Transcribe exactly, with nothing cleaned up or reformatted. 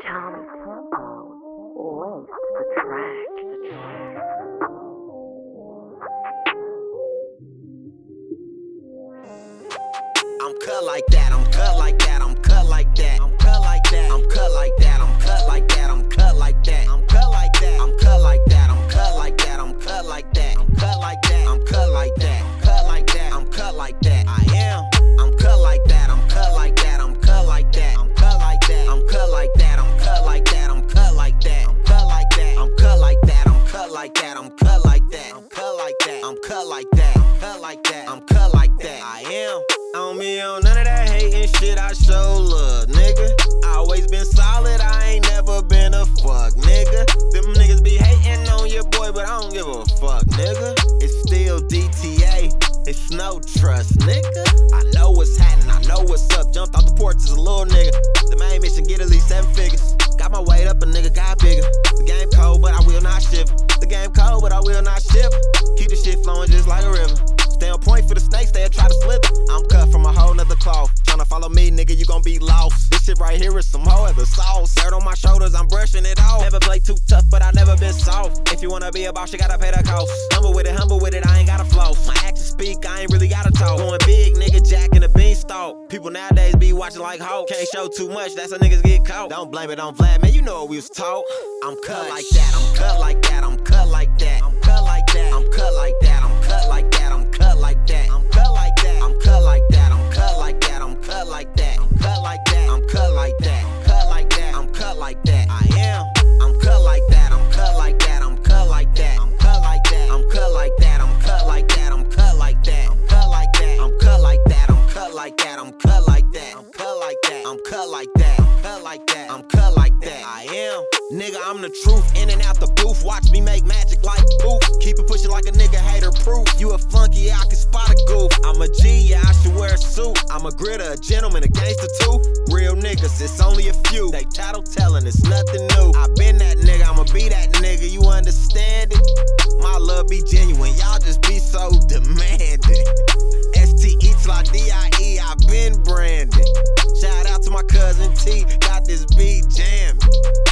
Tommy Tempo laced the track. The track. I'm cut like that, I'm cut like that, I'm cut like that, I'm cut like that, I'm cut like that, I'm cut like that, I'm cut like that, I'm cut like that, I'm cut like that, I'm cut like that, I'm cut like that, I'm cut like that, I'm cut like that, cut like that, I'm cut like that, I am, I'm cut like that, I'm cut like that, I'm cut like that, I'm cut like that, I'm cut like that, I'm cut like that, I'm cut like that, I'm cut like that, I'm cut like that, I'm cut like that, I'm cut like that, I'm cut like that, I'm cut like that, I'm cut like that, I'm cut like that, I am. On me, on none of that hating shit, I show love, nigga. I always been solid, I ain't never been a fuck, nigga. Them niggas be hating on your boy, but I don't give a fuck, nigga. It's still D T A, it's no trust, nigga. I know what's happening, I know what's up. Jumped off the porch as a little nigga. The main mission, get at least seven figures. Got my weight up, a nigga got bigger. The game cold, but I will not shiver. The game cold, but I will not shiver. Keep the shit flowing just like a river. Stay on point for the snakes, they'll try to slip it. I'm cut from a whole nother cloth. Tryna follow me, nigga, you gon' be lost. This shit right here is some whole other sauce. Dirt on my shoulders, I'm brushing it off. Never play too tough, but I never been soft. If you wanna be a boss, you gotta pay the cost. Humble with it, humble with it, I ain't gotta floss. My actions speak, I ain't really gotta talk. Going big, nigga, Jack in the beanstalk. People nowadays be watching like Hulk. Can't show too much, that's how niggas get caught. Don't blame it on Vlad, man, you know what we was taught. I'm cut like that, I'm cut like that, I'm cut like that, I'm cut like that, I'm cut like that, I'm cut like that, I'm cut like that, I'm cut like that, I'm cut like that, I'm cut like that, I'm cut like that, I'm cut like that, I'm cut like that, cut like that, I'm cut like that, I am, I'm cut like that, I'm cut like that, I'm cut like that, I'm cut like that, I'm cut like that, I'm cut like that, I'm cut like that, I'm cut like that, I'm cut like that, I'm cut like that, I'm cut like that, I'm cut like that, I'm cut like that, I'm cut like that, I'm cut like that, I am. Nigga, I'm the truth, in and out the booth. Watch me make magic like poof. Keep it pushing like a nigga hater proof. You a flunky, yeah, I can spot a goof. I'm a G, yeah, I should wear a suit. I'm a gritter, a gentleman, a gangster too. Real niggas, it's only a few. They title telling, it's nothing new. I been that nigga, I'ma be that nigga, you understand it? My love be genuine, y'all just be so demanding. S T E till I D I E, I been branded. Shout out to my cousin T, got this beat jamming.